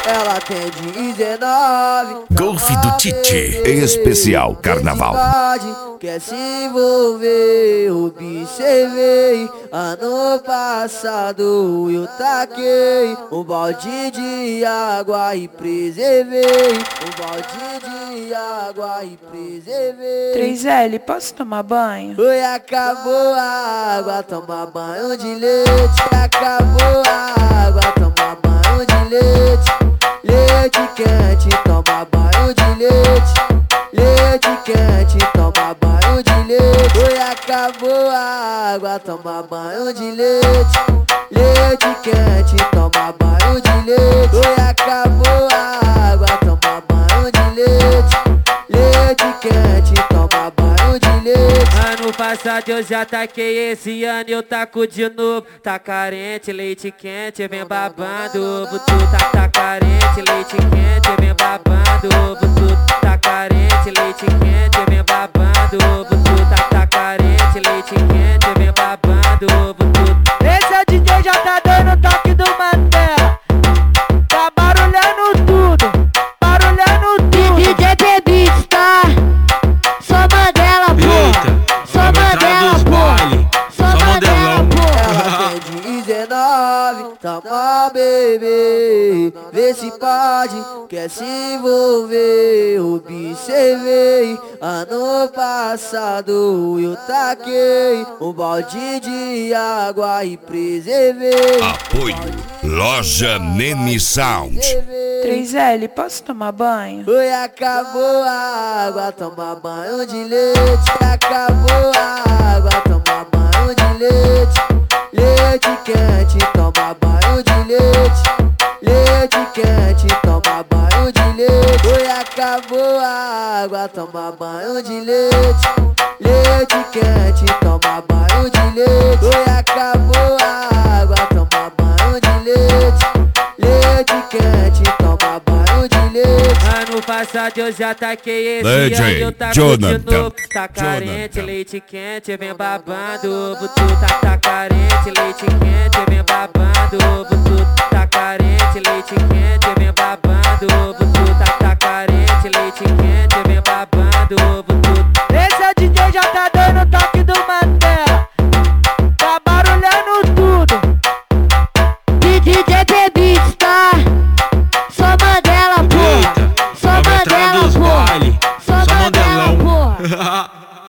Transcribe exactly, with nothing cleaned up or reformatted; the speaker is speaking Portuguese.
ela tem dezenove. Golfe do Tite, em especial Carnaval. Quer se envolver, observei. Ano passado eu taquei um balde de água e preservei. Um balde de água e preservei. três L, posso tomar banho? Oi, acabou a água, toma banho de leite. Acabou a água, toma banho de leite. Leite quente, toma banho de leite. Leite quente, toma banho de leite. Oi, acabou a água, toma banho de leite. Leite quente, toma banho de leite. Oi, acabou a água, toma banho de leite. Leite quente, toma banho de leite. Ano passado eu já taquei, esse ano eu taco de novo. Tá carente, leite quente, vem babando. Butu tá, tá carente, leite quente, vem babando. Butu tá carente, leite quente, vem babando. Butu tá, tá carente, leite quente, vem babando. Butu. Esse é o D J, já tá dando toque do Mandela. Tá barulhando tudo, barulhando tudo. D J Beats, tá? Só Mandela, pô. Só Mandela, pô. Só Mandela, pô. Ela tem dezenove, toma bebê, vê se pode, quer se envolver, observei. Ano passado eu taquei um balde de água e preservei. Apoio Loja Nene Sound. três L, posso tomar banho? Oi, acabou a água, toma banho de leite. Acabou a água, toma banho de leite. Leite quente, toma banho de leite. Leite quente, toma banho de leite. Oi, acabou a água, toma banho de leite. Leite quente, toma banho de leite. Oi, acabou a água, toma banho de leite. Leite quente, toma banho de leite. Ano passado eu já taquei, esse D J ano eu taco Jonathan. de novo. Tá carente, Jonathan. leite quente, vem babando. Butu tá, tá carente, leite quente,